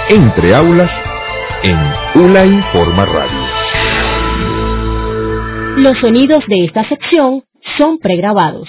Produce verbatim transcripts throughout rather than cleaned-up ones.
Entre aulas en ULA Informa Radio. Los sonidos de esta sección son pregrabados.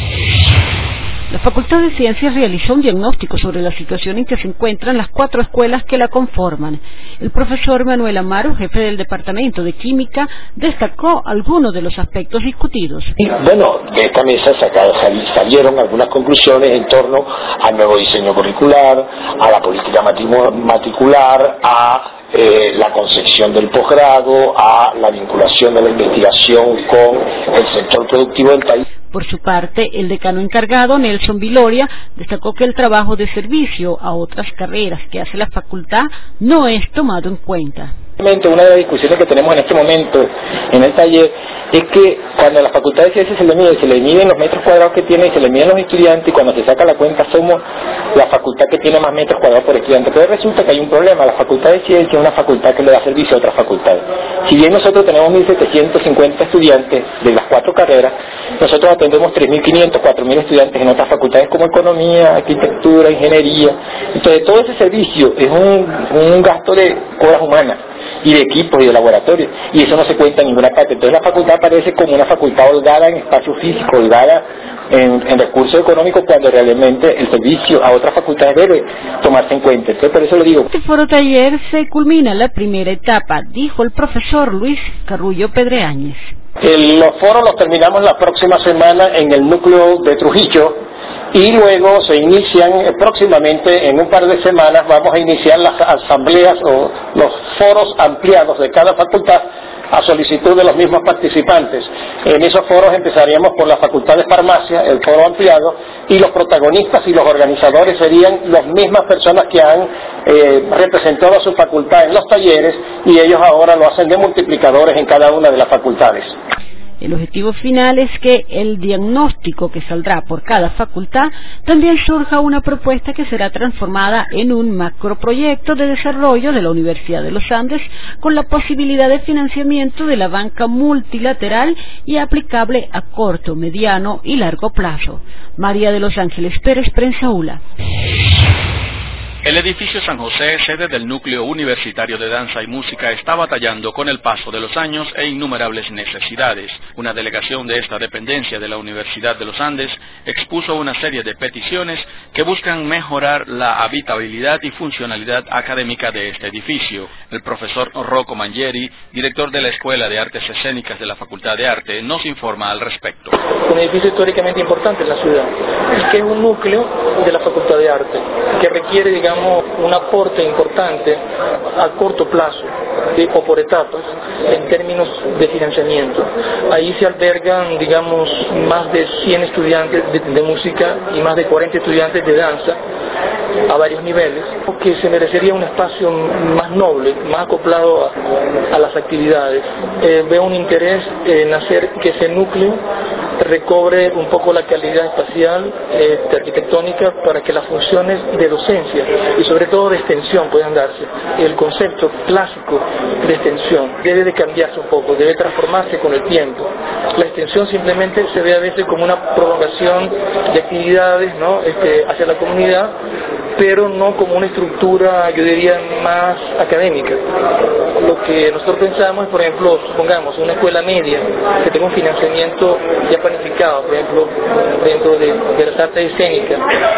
La Facultad de Ciencias realizó un diagnóstico sobre la situación en que se encuentran las cuatro escuelas que la conforman. El profesor Manuel Amaro, jefe del Departamento de Química, destacó algunos de los aspectos discutidos. Bueno, de esta mesa salieron algunas conclusiones en torno al nuevo diseño curricular, a la política matricular, a Eh, la concepción del posgrado, a la vinculación de la investigación con el sector productivo del país. Por su parte, el decano encargado, Nelson Viloria, destacó que el trabajo de servicio a otras carreras que hace la facultad no es tomado en cuenta. Una de las discusiones que tenemos en este momento en el taller es que cuando a la Facultad de Ciencias se le mide, se le miden los metros cuadrados que tiene y se le miden los estudiantes, y cuando se saca la cuenta somos la facultad que tiene más metros cuadrados por estudiante. Pero resulta que hay un problema: la Facultad de Ciencias es una facultad que le da servicio a otras facultades. Si bien nosotros tenemos mil setecientos cincuenta estudiantes de las cuatro carreras, nosotros atendemos tres mil quinientos, cuatro mil estudiantes en otras facultades como Economía, Arquitectura, Ingeniería. Entonces todo ese servicio es un, un gasto de horas humanas y de equipos y de laboratorios, y eso no se cuenta en ninguna parte. Entonces la facultad aparece como una facultad holgada en espacio físico, holgada en, en recursos económicos, cuando realmente el servicio a otras facultades debe tomarse en cuenta. Entonces por eso lo digo. Este foro taller se culmina la primera etapa, dijo el profesor Luis Carrullo Pedreáñez. El, los foros los terminamos la próxima semana en el núcleo de Trujillo, y luego se inician próximamente, en un par de semanas, vamos a iniciar las asambleas o los foros ampliados de cada facultad a solicitud de los mismos participantes. En esos foros empezaríamos por la Facultad de Farmacia, el foro ampliado, y los protagonistas y los organizadores serían las mismas personas que han eh, representado a su facultad en los talleres, y ellos ahora lo hacen de multiplicadores en cada una de las facultades. El objetivo final es que el diagnóstico que saldrá por cada facultad también surja una propuesta que será transformada en un macroproyecto de desarrollo de la Universidad de los Andes, con la posibilidad de financiamiento de la banca multilateral y aplicable a corto, mediano y largo plazo. María de los Ángeles Pérez, Prensa ULA. El edificio San José, sede del Núcleo Universitario de Danza y Música, está batallando con el paso de los años e innumerables necesidades. Una delegación de esta dependencia de la Universidad de los Andes expuso una serie de peticiones que buscan mejorar la habitabilidad y funcionalidad académica de este edificio. El profesor Rocco Mangieri, director de la Escuela de Artes Escénicas de la Facultad de Arte, nos informa al respecto. Un edificio históricamente importante en la ciudad, que es un núcleo de la Facultad de Arte, que requiere, digamos, un aporte importante a corto plazo de, o por etapas en términos de financiamiento. Ahí se albergan, digamos, más de cien estudiantes de, de música y más de cuarenta estudiantes de danza a varios niveles, que se merecería un espacio más noble, más acoplado a, a las actividades. Eh, veo un interés en hacer que ese núcleo recobre un poco la calidad espacial, eh, arquitectónica, para que las funciones de docencia y sobre todo de extensión puedan darse. El concepto clásico de extensión debe de cambiarse un poco, debe transformarse con el tiempo. La extensión simplemente se ve a veces como una prolongación de actividades, ¿no?, este, hacia la comunidad, pero no como una estructura, yo diría, más académica. Lo que nosotros pensamos es, por ejemplo, supongamos una escuela media que tenga un financiamiento ya planificado, por ejemplo, dentro de, de las artes escénicas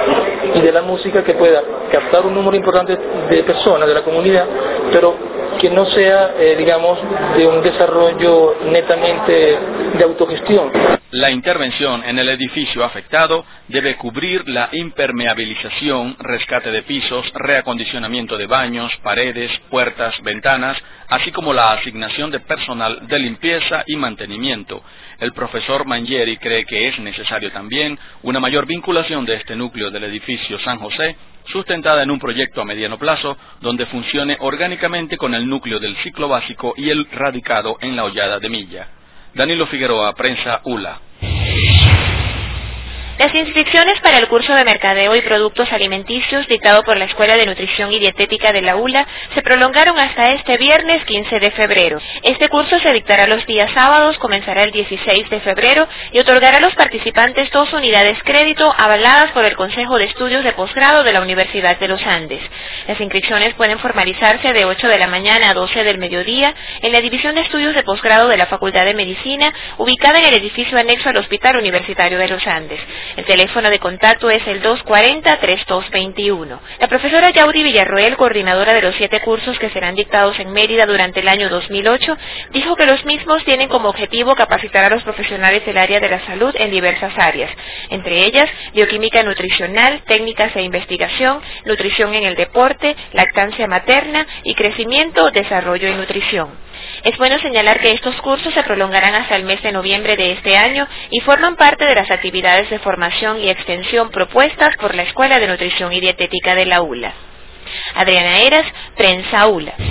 y de la música, que pueda captar un número importante de personas de la comunidad, pero que no sea, eh, digamos, de un desarrollo netamente de autogestión. La intervención en el edificio afectado debe cubrir la impermeabilización, rescate de pisos, reacondicionamiento de baños, paredes, puertas, ventanas, así como la asignación de personal de limpieza y mantenimiento. El profesor Mangieri cree que es necesario también una mayor vinculación de este núcleo del edificio San José, sustentada en un proyecto a mediano plazo, donde funcione orgánicamente con el núcleo del ciclo básico y el radicado en la Hollada de Milla. Danilo Figueroa, Prensa ULA. Las inscripciones para el curso de Mercadeo y Productos Alimenticios dictado por la Escuela de Nutrición y Dietética de la U L A se prolongaron hasta este viernes quince de febrero. Este curso se dictará los días sábados, comenzará el dieciséis de febrero y otorgará a los participantes dos unidades crédito avaladas por el Consejo de Estudios de Posgrado de la Universidad de los Andes. Las inscripciones pueden formalizarse de ocho de la mañana a doce del mediodía en la División de Estudios de Posgrado de la Facultad de Medicina, ubicada en el edificio anexo al Hospital Universitario de los Andes. El teléfono de contacto es el dos cuarenta, treinta y dos veintiuno. La profesora Yauri Villarroel, coordinadora de los siete cursos que serán dictados en Mérida durante el año dos mil ocho, dijo que los mismos tienen como objetivo capacitar a los profesionales del área de la salud en diversas áreas, entre ellas bioquímica nutricional, técnicas e investigación, nutrición en el deporte, lactancia materna y crecimiento, desarrollo y nutrición. Es bueno señalar que estos cursos se prolongarán hasta el mes de noviembre de este año y forman parte de las actividades de formación y extensión propuestas por la Escuela de Nutrición y Dietética de la U L A. Adriana Eras, Prensa U L A.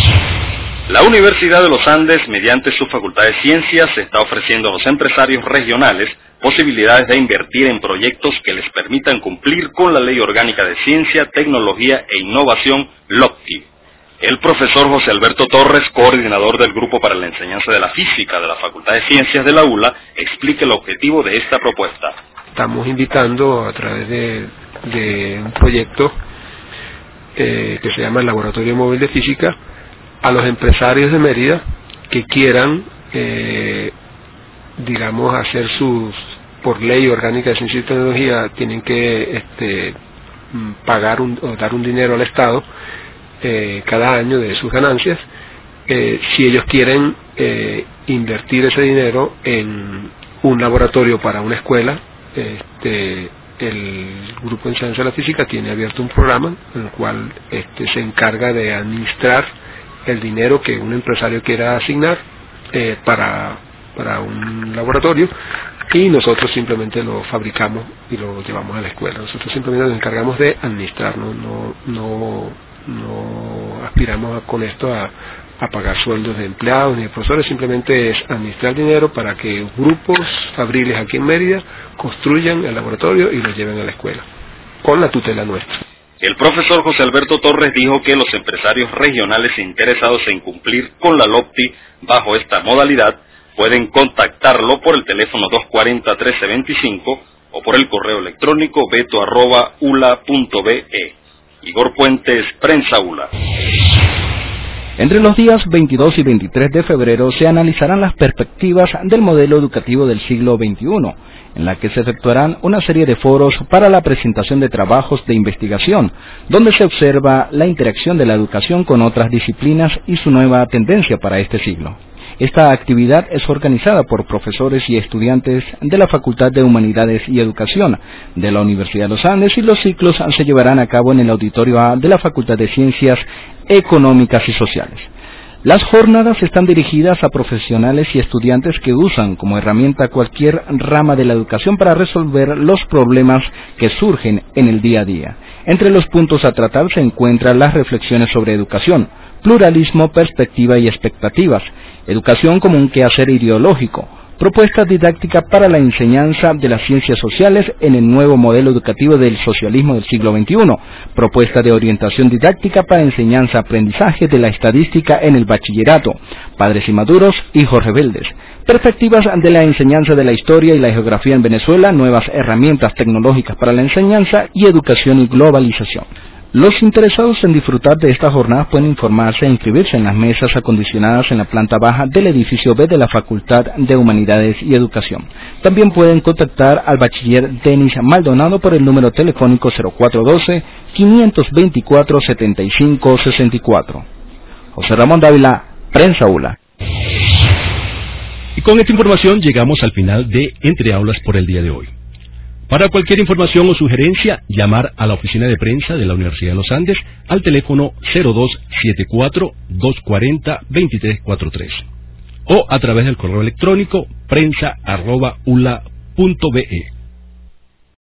La Universidad de los Andes, mediante su Facultad de Ciencias, está ofreciendo a los empresarios regionales posibilidades de invertir en proyectos que les permitan cumplir con la Ley Orgánica de Ciencia, Tecnología e Innovación, LOCTI. El profesor José Alberto Torres, coordinador del Grupo para la Enseñanza de la Física de la Facultad de Ciencias de la U L A, explica el objetivo de esta propuesta. Estamos invitando a través de, de un proyecto eh, que se llama el Laboratorio Móvil de Física a los empresarios de Mérida que quieran, eh, digamos, hacer sus, por ley orgánica de ciencia y tecnología, tienen que este, pagar un, o dar un dinero al Estado eh, cada año de sus ganancias, eh, si ellos quieren eh, invertir ese dinero en un laboratorio para una escuela. Este, el Grupo de Enseñanza de la Física tiene abierto un programa en el cual este, se encarga de administrar el dinero que un empresario quiera asignar eh, para, para un laboratorio, y nosotros simplemente lo fabricamos y lo llevamos a la escuela. Nosotros simplemente nos encargamos de administrar, no, no, no, no aspiramos a, con esto a, a pagar sueldos de empleados ni de profesores, simplemente es administrar dinero para que grupos fabriles aquí en Mérida construyan el laboratorio y lo lleven a la escuela, con la tutela nuestra. El profesor José Alberto Torres dijo que los empresarios regionales interesados en cumplir con la LOCTI bajo esta modalidad pueden contactarlo por el teléfono dos cuarenta, trece veinticinco o por el correo electrónico beto arroba ula punto be. Igor Puentes, Prensa U L A. Entre los días veintidós y veintitrés de febrero se analizarán las perspectivas del modelo educativo del siglo veintiuno, en la que se efectuarán una serie de foros para la presentación de trabajos de investigación, donde se observa la interacción de la educación con otras disciplinas y su nueva tendencia para este siglo. Esta actividad es organizada por profesores y estudiantes de la Facultad de Humanidades y Educación de la Universidad de los Andes, y los ciclos se llevarán a cabo en el Auditorio A de la Facultad de Ciencias Económicas y Sociales. Las jornadas están dirigidas a profesionales y estudiantes que usan como herramienta cualquier rama de la educación para resolver los problemas que surgen en el día a día. Entre los puntos a tratar se encuentran las reflexiones sobre educación, pluralismo, perspectiva y expectativas, educación como un quehacer ideológico, propuesta didáctica para la enseñanza de las ciencias sociales en el nuevo modelo educativo del socialismo del siglo veintiuno, propuesta de orientación didáctica para enseñanza-aprendizaje de la estadística en el bachillerato, padres inmaduros, hijos rebeldes, perspectivas de la enseñanza de la historia y la geografía en Venezuela, nuevas herramientas tecnológicas para la enseñanza y educación y globalización. Los interesados en disfrutar de estas jornadas pueden informarse e inscribirse en las mesas acondicionadas en la planta baja del edificio B de la Facultad de Humanidades y Educación. También pueden contactar al bachiller Denis Maldonado por el número telefónico cero cuatro uno dos, cinco dos cuatro, siete cinco seis cuatro. José Ramón Dávila, Prensa U L A. Y con esta información llegamos al final de Entre Aulas por el día de hoy. Para cualquier información o sugerencia, llamar a la oficina de prensa de la Universidad de los Andes al teléfono cero dos siete cuatro, dos cuatro cero, dos tres cuatro tres o a través del correo electrónico prensa arroba ula punto be.